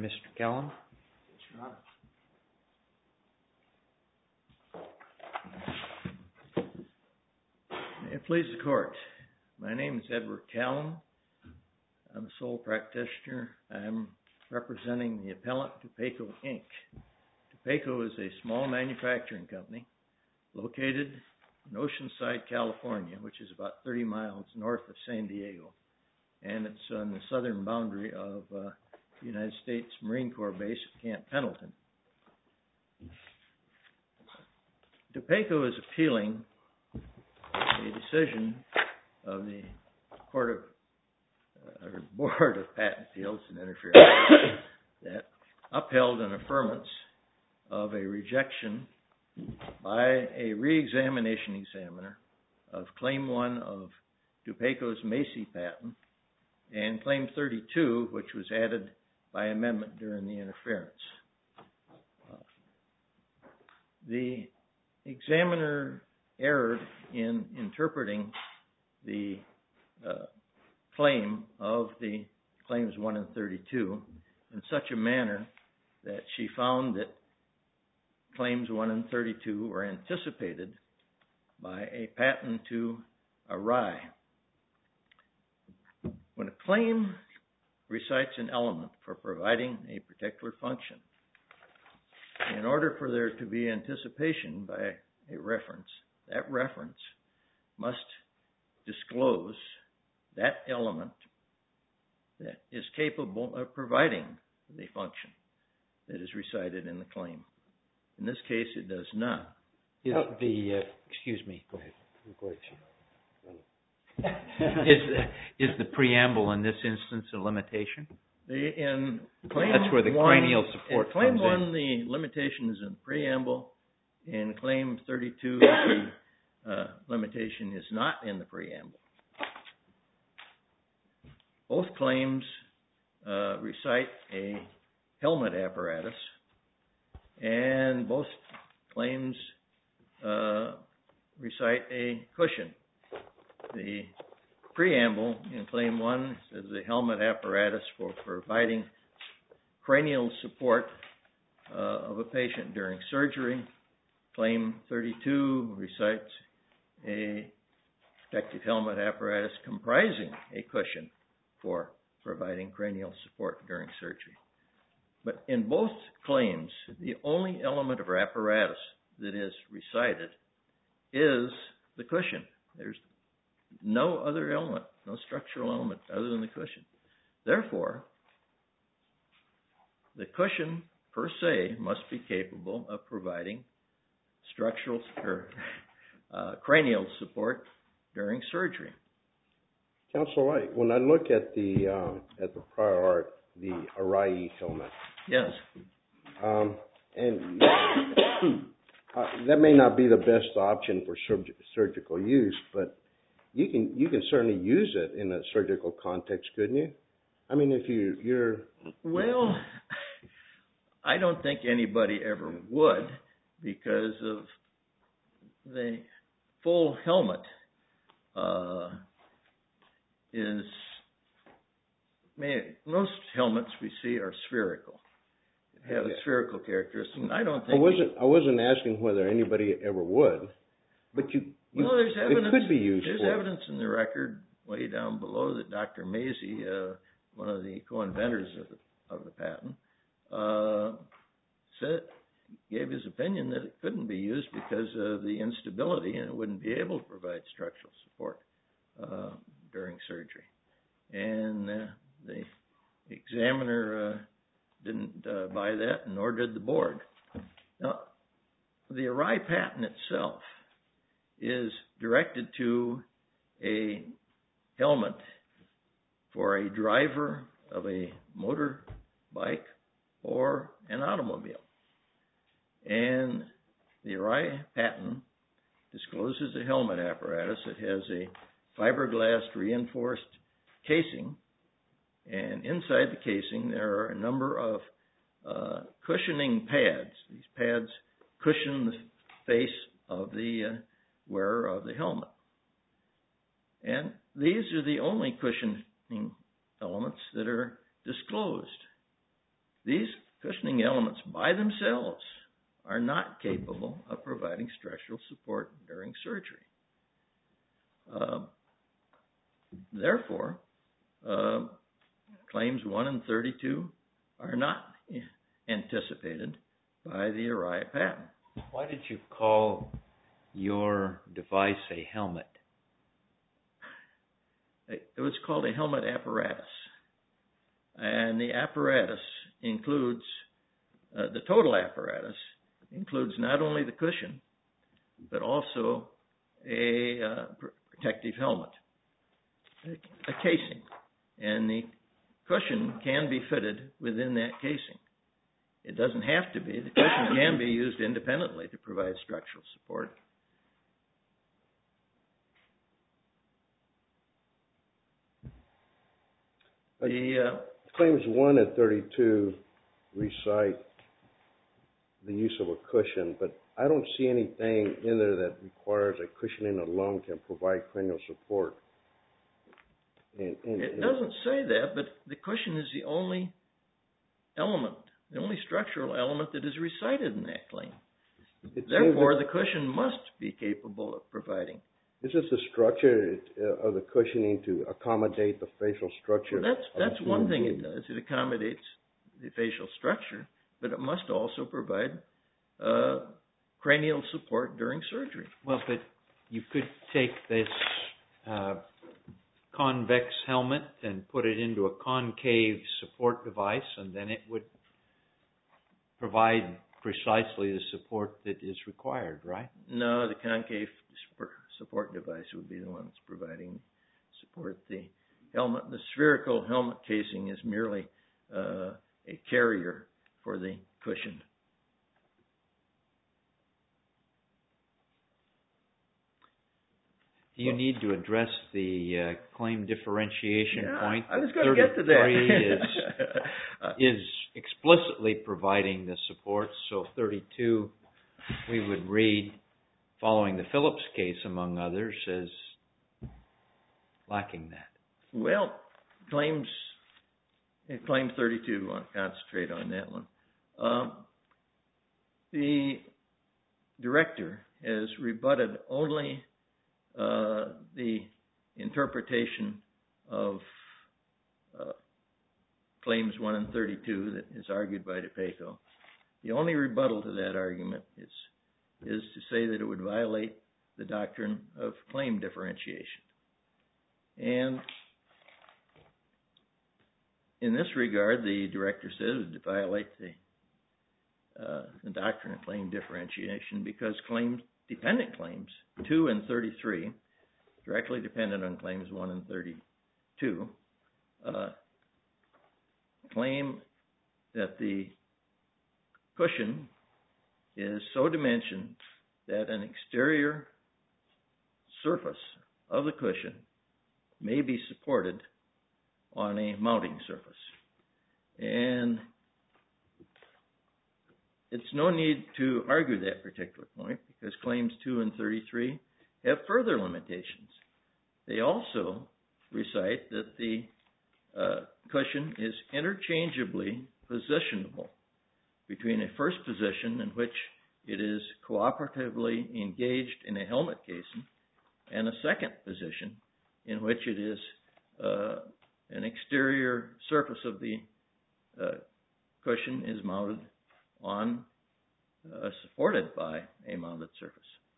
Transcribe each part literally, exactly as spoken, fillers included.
Mister Kellum. May it please the Court. My name is Edward Callum. I'm a sole practitioner. I'm representing the appellant, Dupaco, Incorporated. Dupaco is a small manufacturing company located in Oceanside, California, which is about thirty miles north of San Diego. And it's on the southern boundary of uh, the United States Marine Corps base at Camp Pendleton. Dupaco is appealing a decision of the Court of uh, or Board of Patent Appeals and Interference that upheld an affirmance of a rejection by a re-examination examiner of Claim one of Dupaco's Macy patent and Claim thirty-two, which was added by amendment during the interference. Uh, the examiner erred in interpreting the uh, claim of the Claims one and thirty-two in such a manner that she found that Claims one and thirty-two were anticipated by a patent to Arai. When a claim recites an element for providing a particular function, in order for there to be anticipation by a reference, that reference must disclose that element that is capable of providing the function that is recited in the claim. In this case, it does not. Is the uh, excuse me? Go ahead. Go ahead. is is the preamble in this instance a limitation? The, in claim That's where the one, cranial support in claim comes one, in. the limitation is in the preamble. In Claim thirty-two, the uh, limitation is not in the preamble. Both claims uh, recite a helmet apparatus, and both claims uh, recite a cushion. The preamble in Claim one says the helmet apparatus for providing cranial support uh, of a patient during surgery. Claim thirty-two recites a protective helmet apparatus comprising a cushion for providing cranial support during surgery. But in both claims, the only element of apparatus that is recited is the cushion. There's no other element, no structural element other than the cushion. Therefore, the cushion per se must be capable of providing structural or uh, cranial support during surgery. Counsel, I, when I look at the uh, at the prior art, the Arai helmet, yes, um, and uh, that may not be the best option for surg- surgical use, but you can you can certainly use it in a surgical context, couldn't you? I mean, if you you're well, I don't think anybody ever would, because of the full helmet uh, is most helmets we see are spherical, have a spherical characteristic. And I don't think I wasn't I wasn't asking whether anybody ever would, but you, you well, there's evidence, it could be used. There's for evidence in the record way down below that Doctor Macy, uh, one of the co-inventors of the of the patent, uh, said. gave his opinion that it couldn't be used because of the instability and it wouldn't be able to provide structural support uh, during surgery. And uh, the examiner uh, didn't uh, buy that, nor did the board. Now, the Arai patent itself is directed to a helmet for a driver of a motorbike or an automobile. And the Arai patent discloses a helmet apparatus that has a fiberglass reinforced casing, and inside the casing there are a number of uh, cushioning pads. These pads cushion the face of the uh, wearer of the helmet. And these are the only cushioning elements that are disclosed. these cushioning elements by themselves are not capable of providing structural support during surgery. Uh, therefore, uh, claims one and thirty-two are not anticipated by the Araya patent. Why did you call your device a helmet? It was called a helmet apparatus. And the apparatus includes, uh, the total apparatus includes not only the cushion, but also a uh, protective helmet, a, a casing. And the cushion can be fitted within that casing. It doesn't have to be. The cushion can be used independently to provide structural support. The uh, claims one and thirty-two recite the use of a cushion, but I don't see anything in there that requires a cushioning alone can provide cranial support. And, and, it doesn't say that, but the cushion is the only element, the only structural element that is recited in that claim. Therefore, the cushion must be capable of providing. Is this the structure of the cushioning to accommodate the facial structure? Well, that's that's one thing it does. It accommodates the facial structure, but it must also provide uh, cranial support during surgery. Well, but you could take this uh, convex helmet and put it into a concave support device, and then it would provide precisely the support that is required, right? No, the concave support device would be the one that's providing support. The helmet, the spherical helmet casing is merely uh, a carrier for the cushion. Do you need to address the uh, claim differentiation yeah, point? I was going to get to that. is, is explicitly providing the support, so thirty-two we would read, following the Phillips case among others, as lacking that. Well, claims, claim thirty-two, I want to concentrate on that one. Um, the director has rebutted only uh, the interpretation of uh, claims one and thirty-two that is argued by DePaco. The only rebuttal to that argument is is to say that it would violate the doctrine of claim differentiation. And in this regard, the director says it would violate the, uh, the doctrine of claim differentiation because claims, dependent claims, two and thirty-three, directly dependent on claims one and thirty-two, uh, claim that the cushion is so dimensioned that an exterior surface of the cushion may be supported on a mounting surface. And it's no need to argue that particular point because claims two and thirty-three have further limitations. They also recite that the uh, cushion is interchangeably positionable between a first position in which it is cooperatively engaged in a helmet casing and a second position in which it is uh, an exterior surface of the uh, cushion is mounted on, uh, supported by a mounted surface.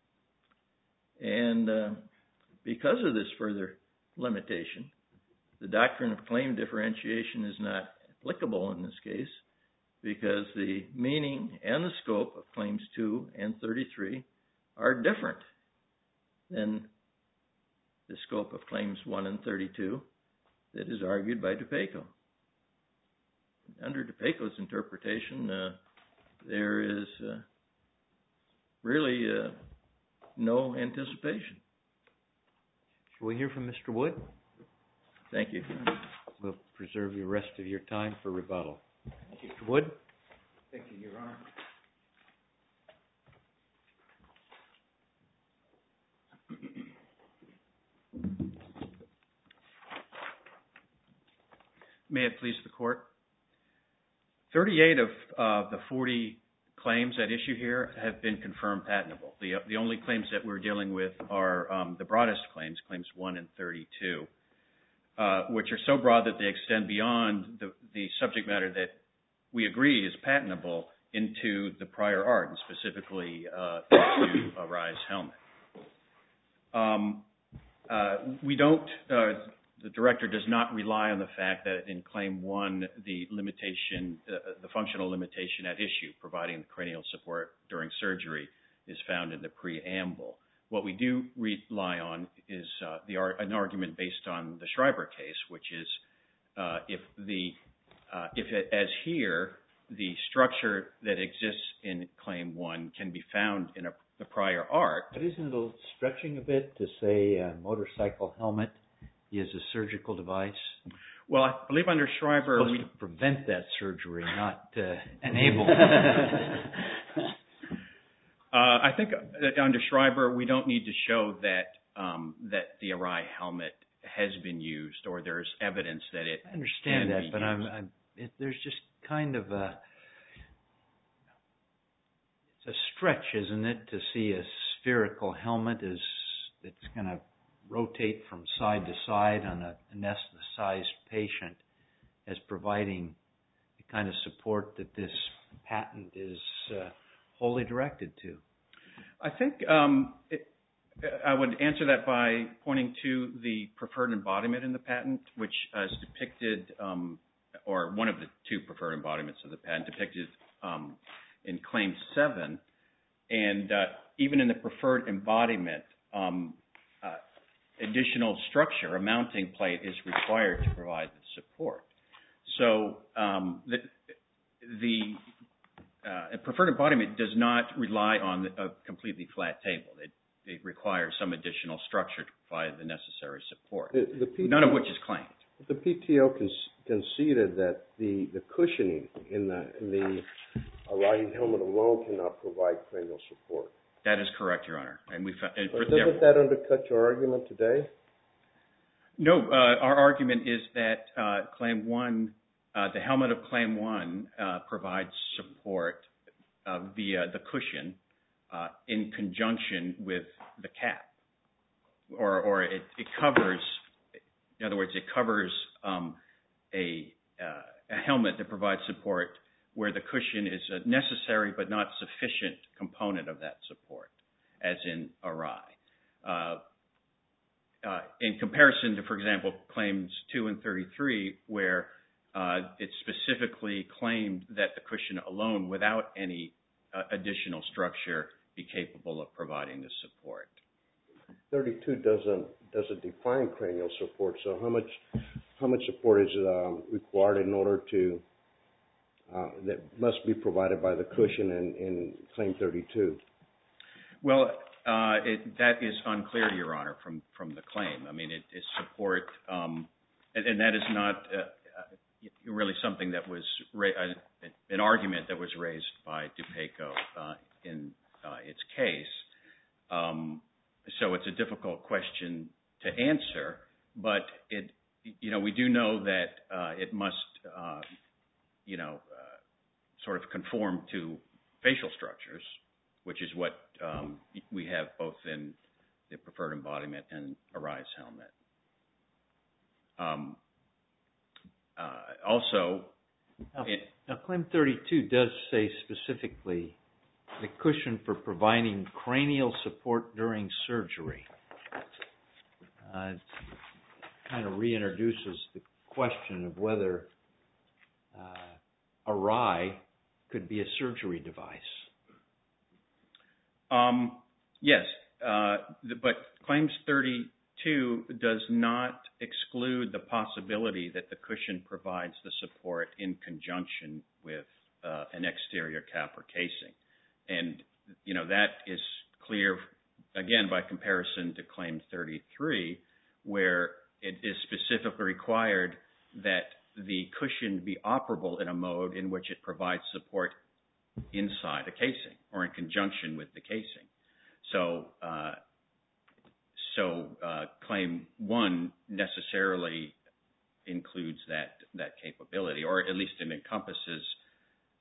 And uh, because of this further limitation, the doctrine of claim differentiation is not applicable in this case because the meaning and the scope of claims two and thirty-three are different than the scope of claims one and thirty-two that is argued by DePaco. Under DePaco's interpretation, uh, there is uh, really uh, no anticipation. Shall we hear from Mister Wood? Thank you. We'll preserve the rest of your time for rebuttal. Mister Wood? Thank you, Your Honor. May it please the Court. thirty-eight of uh, the forty claims at issue here have been confirmed patentable. The, the only claims that we're dealing with are um, the broadest claims, claims one and thirty-two, uh, which are so broad that they extend beyond the, the subject matter that we agree is patentable into the prior art, and specifically uh, into Arai's helmet. Um, uh, we don't, uh, the director does not rely on the fact that in Claim one, the limitation, uh, the functional limitation at issue, providing cranial support during surgery, is found in the preamble. What we do rely on is uh, the ar- an argument based on the Schreiber case, which is uh, if the, uh, if it, as here, the structure that exists in Claim one can be found in a, the prior art. But isn't it stretching a bit to say a motorcycle helmet is a surgical device? Well, I believe under Schreiber, we we to prevent that surgery, not uh, enable. uh, I think uh, under Schreiber, we don't need to show that um, that the Arai helmet has been used, or there's evidence that it. I understand can that, be but used. I'm, I'm it, there's just kind of a it's a stretch, isn't it, to see a spherical helmet as it's going to rotate from side to side on a anesthetized patient as providing the kind of support that this patent is uh, wholly directed to. I think um, it, I would answer that by pointing to the preferred embodiment in the patent, which is depicted, um, or one of the two preferred embodiments of the patent depicted um, in Claim seven. And uh, even in the preferred embodiment, um, uh, additional structure, a mounting plate, is required to provide the support. So um, the, the uh, preferred embodiment does not rely on a completely flat table. It, it requires some additional structure to provide the necessary support, The, the P T O, none of which is claimed. The P T O con- conceded that the, the cushioning in the, in the Arai helmet alone cannot provide cranial support. That is correct, Your Honor. And we found, and But for, doesn't that undercut your argument today? No, uh, our argument is that uh, Claim one, uh, the helmet of Claim one uh, provides support uh, via the cushion uh, in conjunction with the cap, or, or it, it covers. In other words, it covers um, a, uh, a helmet that provides support where the cushion is a necessary but not sufficient component of that support, as in Arai. Uh, uh, in comparison to, for example, Claims two and thirty-three, where uh, it specifically claimed that the cushion alone, without any uh, additional structure, be capable of providing the support. thirty-two doesn't doesn't define cranial support. So how much how much support is um, required in order to uh, that must be provided by the cushion in, in Claim thirty-two? Well, uh, it, that is unclear, Your Honor, from from the claim. I mean, it is support, um, and, and that is not uh, uh, really something that was ra- uh, an argument that was raised by DuPaco uh, in uh, its case. Um, So it's a difficult question to answer, but it, you know, we do know that uh, it must, uh, you know, uh, sort of conform to facial structures, which is what um, we have both in the preferred embodiment and Arai's helmet. Um, uh, also, Now, it, now, Claim thirty-two does say specifically the cushion for providing cranial support during surgery. Uh, it kind of reintroduces the question of whether uh, Arai could be a surgery device. Um, yes, uh, the, but Claims thirty-two does not exclude the possibility that the cushion provides the support in conjunction with uh, an exterior cap or casing. And, you know, that is clear, again, by comparison to Claim thirty-three, where it is specifically required that the cushion be operable in a mode in which it provides support inside a casing or in conjunction with the casing. So, uh, so uh, Claim one necessarily includes that that capability, or at least it encompasses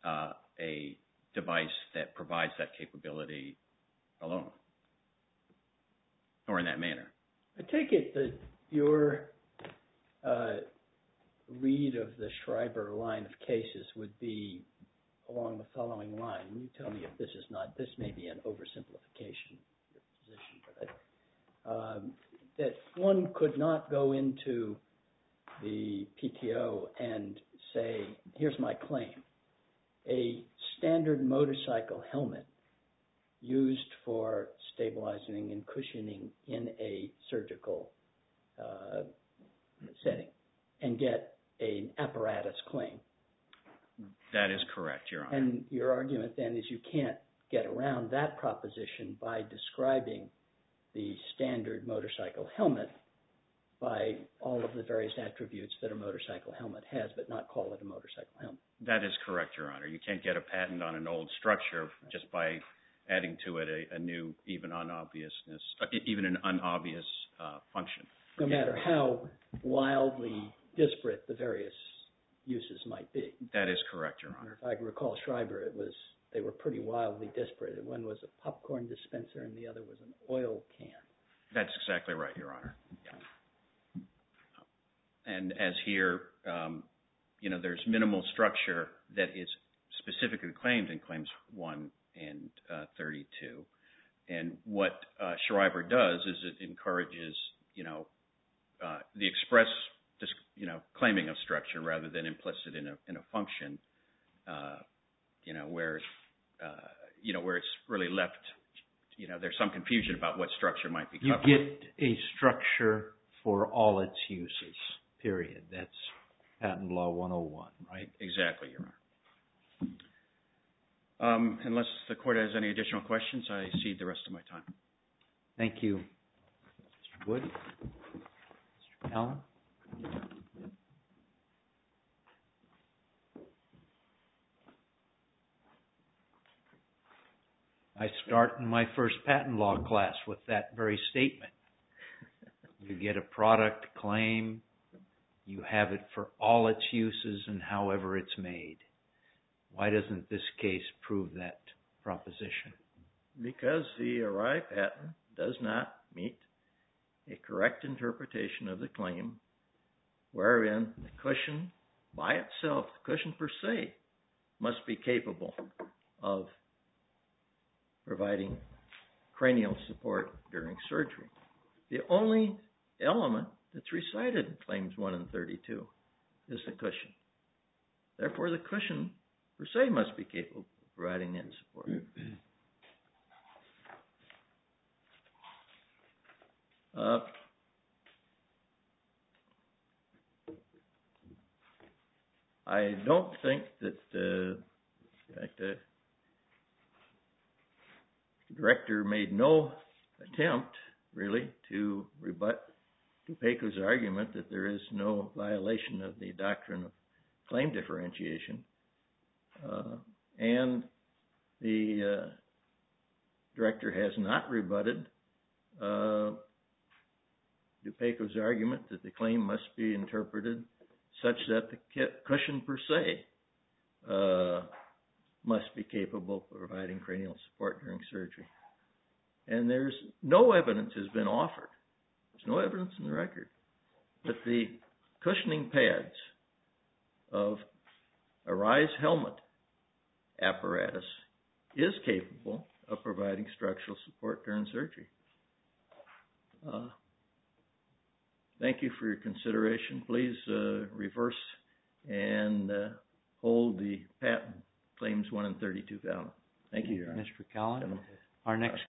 uh, a device that provides that capability alone or in that manner. I take it that your uh, read of the Schreiber line of cases would be along the following line. You tell me if this is not, this may be an oversimplification of your position, but um, that one could not go into the P T O and say, here's my claim. A standard motorcycle helmet used for stabilizing and cushioning in a surgical uh, setting and get an apparatus claim. That is correct, Your Honor. And your argument then is you can't get around that proposition by describing the standard motorcycle helmet by all of the various attributes that a motorcycle helmet has, but not call it a motorcycle helmet. That is correct, Your Honor. You can't get a patent on an old structure just by adding to it a, a new, even unobviousness, uh, even an unobvious uh, function. No matter how wildly disparate the various uses might be. That is correct, Your Honor. If I recall Schreiber, it was they were pretty wildly disparate. One was a popcorn dispenser and the other was an oil can. That's exactly right, Your Honor. Yeah. And as here, um, you know, there's minimal structure that is specifically claimed in Claims one and uh, thirty-two. And what uh, Schreiber does is it encourages, you know, uh, the express, you know, claiming of structure rather than implicit in a in a function, uh, you know, where, uh, you know, where it's really left, you know, there's some confusion about what structure might be covered. You get a structure for all its uses, period. That's Patent Law one oh one, right? Exactly, Your Honor. Um, unless the Court has any additional questions, I cede the rest of my time. Thank you. Mister Wood? Mister Allen? I start in my first patent law class with that very statement. You get a product claim, you have it for all its uses and however it's made. Why doesn't this case prove that proposition? Because the Arai patent does not meet a correct interpretation of the claim wherein the cushion by itself, the cushion per se, must be capable of providing cranial support during surgery. The only element that's recited in Claims one and thirty-two is the cushion. Therefore, the cushion per se must be capable of providing that support. Uh, I don't think that uh, in fact, uh, the director made no attempt, really, to rebut Dupeco's argument that there is no violation of the doctrine of claim differentiation. Uh, and the uh, director has not rebutted uh, Dupeco's argument that the claim must be interpreted such that the cushion per se uh, must be capable of providing cranial support during surgery. And there's no evidence has been offered. There's no evidence in the record that the cushioning pads of Arai's helmet apparatus is capable of providing structural support during surgery. Uh, thank you for your consideration. Please uh, reverse and uh, hold the patent Claims one and thirty-two valid. Thank you, Your Honor. Mister Callan, our next